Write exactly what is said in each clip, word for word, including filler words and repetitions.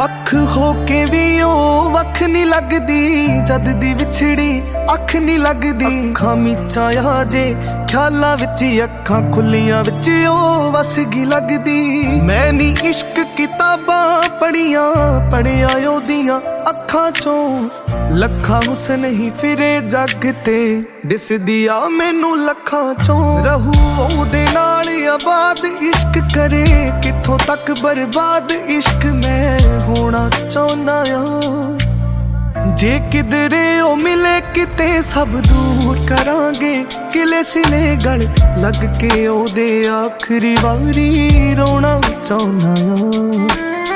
ਵੱਖ ਹੋ ਕੇ ਵੀ ਉਹ ਵੱਖ ਨੀ ਲੱਗਦੀ, ਜਦ ਦੀ ਵਿਛੜੀ ਅੱਖ ਨੀ ਲੱਗਦੀ। ਅੱਖਾਂ ਮੀਚਾਂ ਆ ਜੇ ਖਿਆਲਾਂ ਵਿੱਚ, ਅੱਖਾਂ ਖੁੱਲੀਆਂ ਵਿੱਚ ਉਹ ਵਸ ਗੀ ਲੱਗਦੀ। ਮੈਂ ਨੀ ਇਸ਼ਕ ਕਿਤਾਬਾਂ ਪੜ੍ਹੀਆਂ, ਪੜ੍ਹਿਆ ਉਹਦੀਆਂ ਅੱਖਾਂ ਚੋਂ ਲੱਖਾਂ ਹੁਸਨ ਹੀ ਫਿਰੇ ਜੱਗ ਤੇ, ਦਿਸਦੀ ਆ ਮੈਨੂੰ ਲੱਖਾਂ ਚੋਂ। ਰਹੂ ਉਹਦੇ ਨਾਲ ਆਬਾਦ ਇਸ਼ਕ ਕਰੇ, ਕਿੱਥੋਂ ਤੱਕ ਬਰਬਾਦ ਇਸ਼ਕ ਮੈਂ ਹੋਣਾ ਚਾਹੁੰਦਾ ਆ। ਜੇ ਕਿਧਰੇ ਉਹ ਮਿਲੇ ਕਿਤੇ ਸਭ ਦੂਰ ਕਰਾਂਗੇ, ਕਿਲੇ ਸਿਲੇ ਗਲ ਲੱਗ ਕੇ ਉਹਦੇ ਆਖਰੀ ਵਾਰੀ ਰੋਣਾ ਚਾਹੁੰਦਾ ਆ।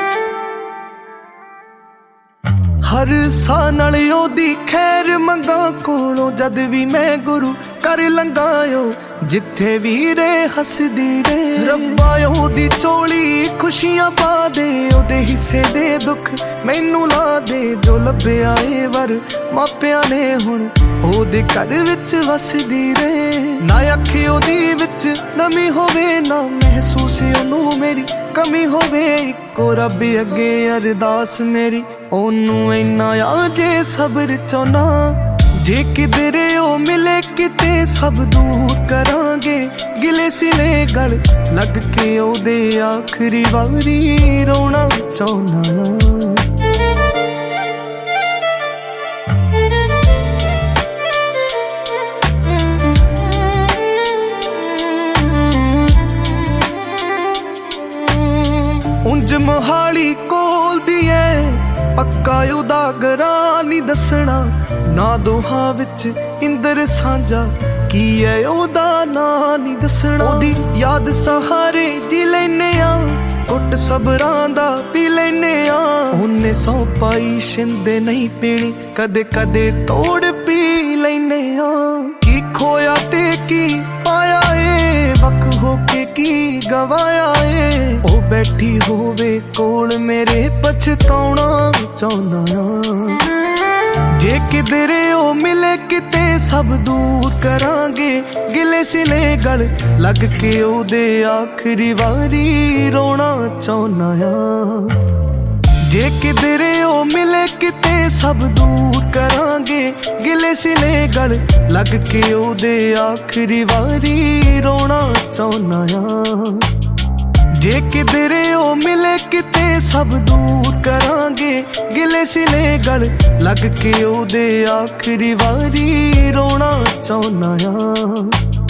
ਹਰ ਸਾਹ ਨਾਲ ਉਹਦੀ ਖੈਰ ਮੰਗਾ ਕੋਲੋਂ, ਜਦ ਵੀ ਮੈਂ ਗੁਰੂ ਕਰ ਲੰਘਾਇਓ, ਜਿੱਥੇ ਵੀ ਰੇ ਹੱਸਦੀ ਰੇ। ਰੱਬਾ ਉਹਦੀ ਝੋਲੀ ਖੁਸ਼ੀਆਂ ਪਾ ਦੇ, ਉਹਦੇ ਹਿੱਸੇ ਦੇ ਦੁੱਖ ਮੈਨੂੰ ਲਾ ਦੇ। ਜੋ ਲੱਭਿਆ ਏ ਵਰ ਮਾਪਿਆਂ ਨੇ ਹੁਣ ਉਹਦੇ ਘਰ ਵਿੱਚ ਵਸਦੀ ਰੇ। ਨਾ ਅੱਖ ਉਹਦੀ ਵਿੱਚ ਨਮੀ ਹੋਵੇ, ਨਾ ਮਹਿਸੂਸ ਉਹਨੂੰ ਮੇਰੀ ਕਮੀ ਹੋਵੇ। ਇੱਕੋ ਰੱਬ ਅੱਗੇ ਅਰਦਾਸ ਮੇਰੀ, ਉਹਨੂੰ ਇੰਨਾ ਆ ਜੇ ਸਬਰ ਚਾਹੁੰਦਾ। ਜੇ ਕਿਧਰੇ ਉਹ ਮਿਲੇ ਕਿਤੇ ਸਭ ਦੂਰ ਕਰਾਂਗੇ, ਗਿਲੇ ਸਿਲੇ ਗਲ ਲੱਗ ਕੇ ਉਹਦੇ ਆਖਰੀ ਵਾਰੀ ਰੋਣਾ ਚਾਹੁੰਦਾ। ਉਂਝ ਮੋਹਾਲੀ ਕੋਲ ਦੀ ਐ, ਪੱਕਾ ਉਹਦਾ ਗਰਾਂ ਨੀ ਦੱਸਣਾ। ਨਾ ਦੋਹਾਂ ਵਿੱਚ ਇੰਦਰ ਸਾਂਝਾ, ਕੀ ਐ ਉਹਦਾ ਨਾਂ ਨੀ ਦੱਸਣਾ। ਉਹਦੀ ਯਾਦ ਸਹਾਰੇ ਜੀ ਲੈਨੇ ਆ, ਘੁੱਟ ਸਬਰਾਂ ਦਾ ਪੀ ਲੈਨੇ ਆ। ਉਹਨੇ ਸੌ ਪਾਈ ਸ਼ਿੰਦੇ ਨਹੀਂ ਪੀਣੀ, ਕਦੇ ਕਦੇ ਤੋੜ ਪੀ ਲੈਨੇ ਆ। ਕੀ ਖੋਇਆ ਤੇ ਕੀ ਪਾਇਆ ਏ, ਵੱਖ ਹੋ ਕੇ ਕੀ ਗਵਾਇਆ ਏ। ਉਹ ਬੈਠੀ ਹੋਵੇ ਕੋਲ ਮੇਰੇ ਪਛਤਾਉਣਾ ਚਾਹੁੰਦਾ ਆ। ਜੇ ਕਿਧਰੇ ਉਹ ਮਿਲੇ ਕਿਤੇ ਸਭ ਦੂਰ ਕਰਾਂਗੇ, ਗਿਲੇ ਸਿਲੇ ਗਲ ਲੱਗ ਕੇ ਉਹਦੇ ਆਖਰੀ ਵਾਰੀ ਰੋਣਾ ਚਾਹੁੰਦਾ ਆ। ਜੇ ਕਿਧਰੇ ਉਹ ਮਿਲੇ ਕਿਤੇ ਸਭ ਦੂਰ ਕਰਾਂਗੇ, ਗਿਲੇ ਸਿਲੇ ਗਲ ਲੱਗ ਕੇ ਉਹਦੇ ਆਖਰੀ ਵਾਰੀ ਰੋਣਾ ਚਾਹੁੰਦਾ ਆ। ਜੇ ਕਿਧਰੇ ਉਹ ਮਿਲੇ ਕਿਤੇ ਸਭ ਦੂਰ ਕਰਾਂਗੇ, ਗਿਲੇ ਸਿਲੇ ਗਲ ਲੱਗ ਕੇ ਉਹਦੇ ਆਖਰੀ ਵਾਰੀ ਰੋਣਾ ਚਾਹੁੰਦਾ ਆ।